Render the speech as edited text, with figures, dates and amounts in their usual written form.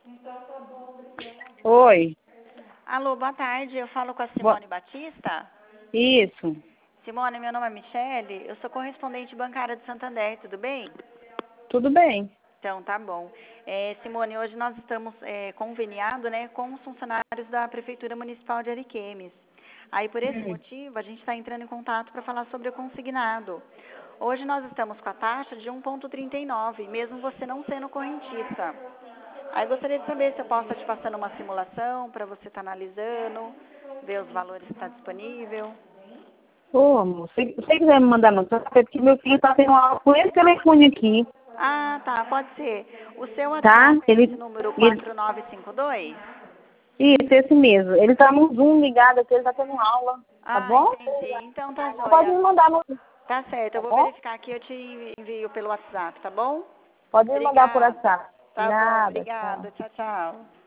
Oi. Alô, boa tarde. Eu falo com a Bo- Simone Batista. Isso. Simone, meu nome é Michele. Eu sou correspondente bancária do Santander, tudo bem? Tudo bem. Então, tá bom. Simone, hoje nós estamos conveniados, né, com os funcionários da Prefeitura Municipal de Ariquemes. Aí, por esse motivo, a gente está entrando em contato para falar sobre o consignado. Hoje nós estamos com a taxa de 1,39, mesmo você não sendo correntista. Aí gostaria de saber se eu posso estar te passando uma simulação para você estar analisando, ver os valores que está disponível. Ô, amor, se você quiser me mandar mensagem, é porque meu filho está tendo aula com esse telefone aqui, Ah, tá, pode ser. O seu tá? WhatsApp é esse número 4952? Isso, esse mesmo. Ele tá no Zoom ligado aqui, ele tá tendo aula, tá Ah, bom? entendi. Então tá Pode joia. me mandar no... Tá certo, eu Tá vou bom? verificar aqui, eu te envio pelo WhatsApp, tá bom? Pode me mandar por Obrigada. WhatsApp. Tá bom, Nada, tchau. obrigada. Tchau, tchau.